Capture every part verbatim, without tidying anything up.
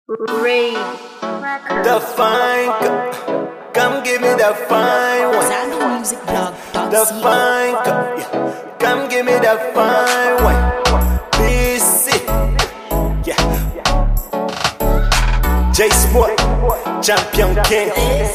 Raid. The fine, co- come give me the fine one. The fine, co- yeah. Come give me the fine one. B C, yeah. J Sport, Champion King.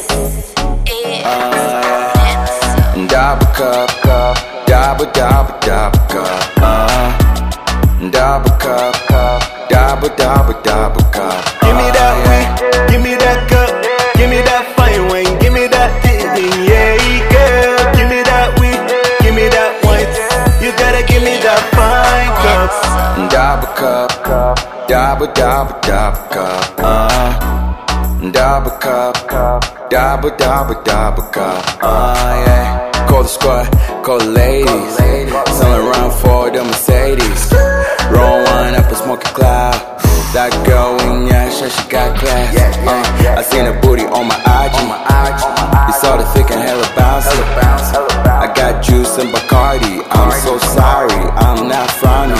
Uh, double cup, cup, double, double, double cup. Uh, double cup, cup, double, double, double cup. Give me that weed, give me that cup, give me that fine wine, give me that thing, yeah, girl. Give me that weed, give me that wine. You gotta give me that fine cup. Double cup, cup, double, double, double cup. Uh, double cup, cup, double, double, double cup. Uh, yeah. Call the squad, call the ladies. Selling around for the Mercedes. Roll one up and smoke a cloud. That girl in yeah, sure she got class. Uh, I seen her booty on my I G. You saw the thick and hella bouncy. I got juice and Bacardi. I'm so sorry, I'm not frowning.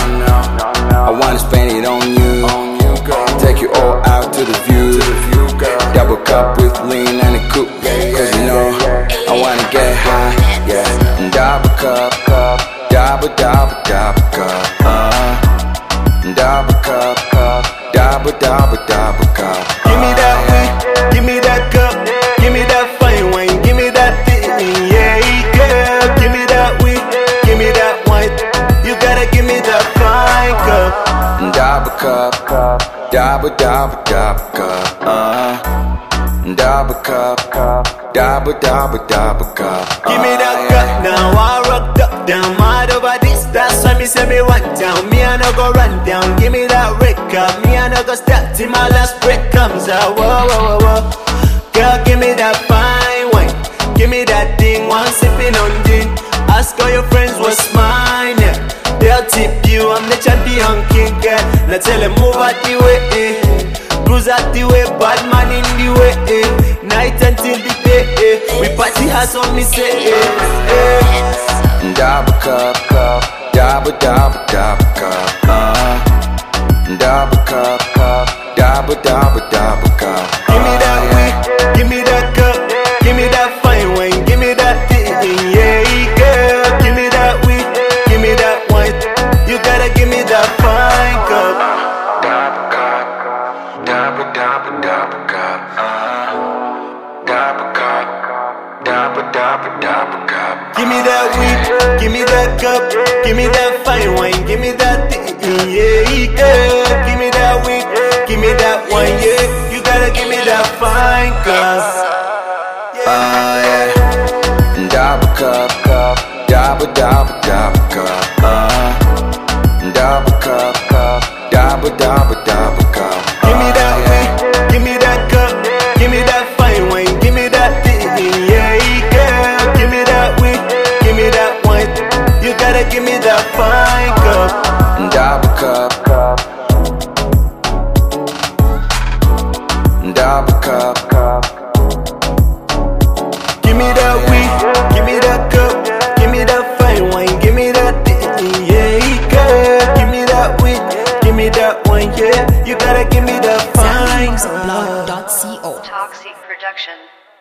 I wanna spend it on you. Take you all out to the view. Double cup with lean and a coupe. Cause you know I wanna get high. Yeah, double cup, cup, double, double, double cup. Uh, double cup, cup, double, double, double cup. Give me that weed, give me that cup, give me that fine wine, give me that thing, yeah, girl. Give me that weed, give me that wine. You gotta give me that fine cup. Double cup, cup, double, double, double cup. Uh, double cup, cup, double, double, double cup. Give me that cup, now I rocked up, down mad over this. That's why me say me one down, me I no go run down. Give me that red cup, me I no go step till my last break comes out. Whoa, whoa, whoa, whoa. Girl, give me that fine wine, give me that thing, one sipping on gin. Ask all your friends what's mine, yeah. They'll tip you, I'm the champion king, girl. Now tell them move out the way, eh. Cruise out the way, bad man in the way, eh. Night until the day, eh. We party hard, so me say, eh, eh. Double cup, cup, double, double, double cup. Uh, double cup, cup, double, double, double cup. Give me that weed, give me that cup, give me that fine wine, give me that thing, yeah, girl. Give me that weed, give me that wine. You gotta give me that fine cup. Double cup, double, double, double cup. Uh, double cup, double, double, double cup. Give me that weed, give me that cup, give me that fine wine, give me that thing, yeah, girl. Give me that weed, give me that wine, yeah. You gotta give me that fine cup. Uh, yeah. Double cup, cup, double, double, double cup. Uh, double cup, cup, double, double, double cup. Give me that weed, give me that cup, give me that fine wine, give me that thing, yeah, girl. Give me that weed, give me that wine. You gotta give me that fine cup. Double cup, cup, double cup, cup. Give me that weed, give me that cup, give me that fine wine, give me that thing, yeah, girl. Give me that weed, give me that wine, yeah. You gotta give me that fine. Soundmusicblog dot co. Toxic Production.